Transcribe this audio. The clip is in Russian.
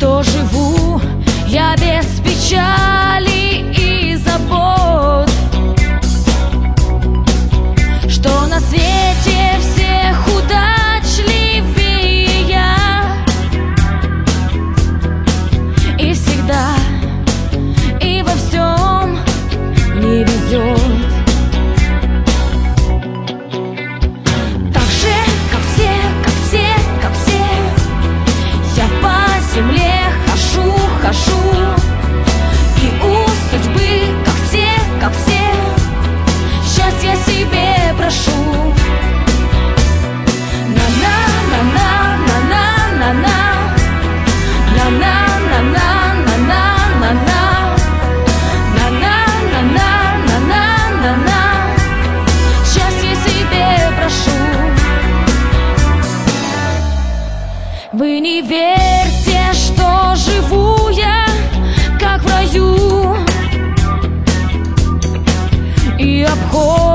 что живу я без печали и забот, что на свете всех удачливее я, и всегда и во всем мне везет. Хожу, и у судьбы, как все, счастья себе прошу. На-на-на-на-на-на-на-на, на-на-на-на-на-на-на, на-на-на-на-на-на-на, счастья себе прошу. Вы не верьте, что живу я как в раю, и обход